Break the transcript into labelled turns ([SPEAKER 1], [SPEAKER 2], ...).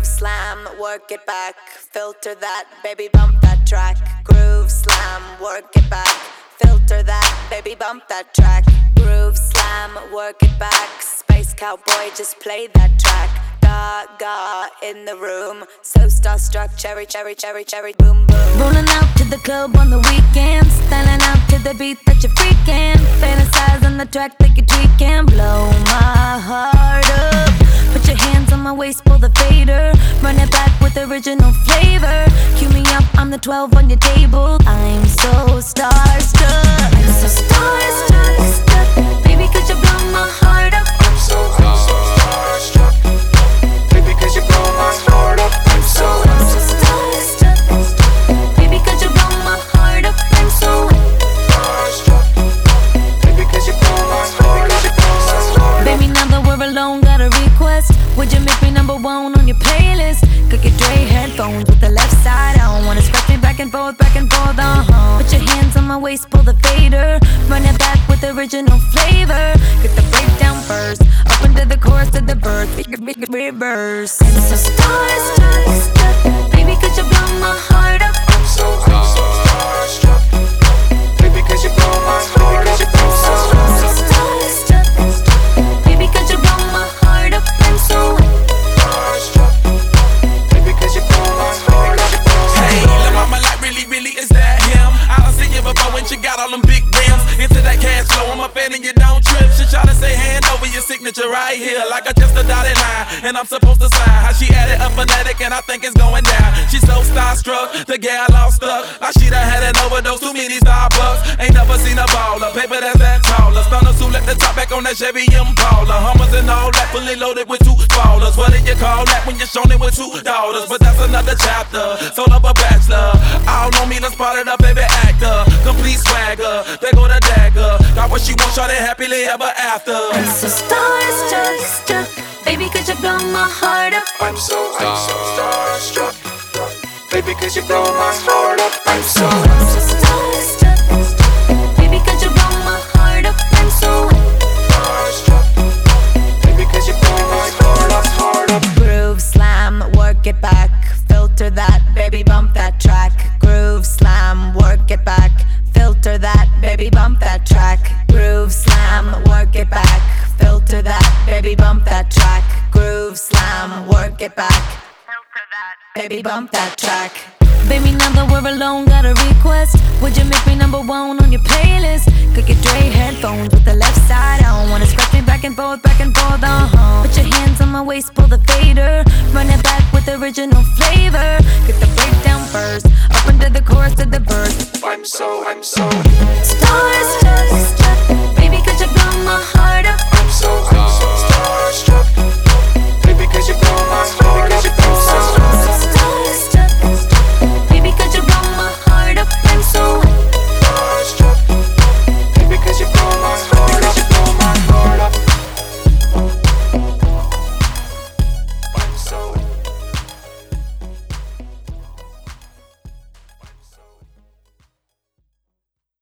[SPEAKER 1] Groove slam, work it back. Filter that, baby, bump that track. Groove slam, work it back. Filter that, baby, bump that track. Groove slam, work it back. Space cowboy, just play that track. Gaga in the room, so starstruck, cherry, cherry, cherry, cherry, boom, boom.
[SPEAKER 2] Rolling out to the club on the weekend, styling out to the beat that you're freaking. Fantasize on the track that you're tweaking. Blow my heart up. Put your hands on my waist, pull the fader. Run it back with original flavor. Cue me up, I'm the 12 on your table. I'm so starstruck. I'm so starstruck. Baby, could you blow my heart up?
[SPEAKER 3] I'm so starstruck. Baby, could you blow my heart up? I'm so
[SPEAKER 2] starstruck. Baby, could you blow my heart up? I'm so
[SPEAKER 3] starstruck. Baby, could you blow my heart up?
[SPEAKER 2] Baby, now that we're alone, got a request. Would you make me number one on your playlist? Could get Dre headphones with the left side on. Wanna scratch me back and forth, Put your hands on my waist, pull the fader. Run it back with original flavor. Get the breakdown first, up into the chorus to the verse. Reverse. I'm so starstruck. Baby, could you blow my heart up?
[SPEAKER 3] I'm so starstruck. Baby, could you blow my heart up? I'm so
[SPEAKER 2] starstruck. Baby, could you blow my heart up? I'm so
[SPEAKER 3] starstruck. Baby, could you blow my heart up?
[SPEAKER 4] Hey, la mama, like really, is that him? I done seen you before when she got all them big rims. Into that cash flow, I'm a fan and you don't trip. She try to say hand over your signature right here, like I just a dotted line, and I'm supposed to sign. How she added a phonetic and I think it's going down. She's so starstruck, the gal all stuck. Like she done had an overdose, too many Starbucks. Ain't never seen a baller, paper that's that taller. Stunners who let the top back on that Chevy Impala. Hummers and all that, fully loaded with two ballers. What did you call that when you're shown it with two daughters? But that's another chapter, soul of a bachelor. All on me, let's spot it up, baby actor. Complete swagger, they go the dagger. Got what she wants, shawty happily ever after.
[SPEAKER 2] I'm so starstruck. Baby, could you blow my heart up?
[SPEAKER 3] I'm so starstruck. Baby, could you blow my heart up? I'm so
[SPEAKER 2] starstruck. Baby, could you blow my heart up? I'm so
[SPEAKER 3] starstruck. Baby, could you blow my heart up?
[SPEAKER 1] Groove slam, work it back. Filter that, baby, bump that track. Groove slam, work it back. Filter that, baby, bump that track. Groove slam, work it back. Filter that, baby, bump that track. Groove slam, work it back. Filter that, baby, bump that track.
[SPEAKER 2] Baby, now that we're alone, got a request. Would you make me number one on your playlist? Could get Dre headphones with the left side on. Wanna scratch me back and forth, Put your hands on my waist, pull the fader. Run it back with original flavor. Get the breakdown first, up into the chorus to the verse.
[SPEAKER 3] I'm so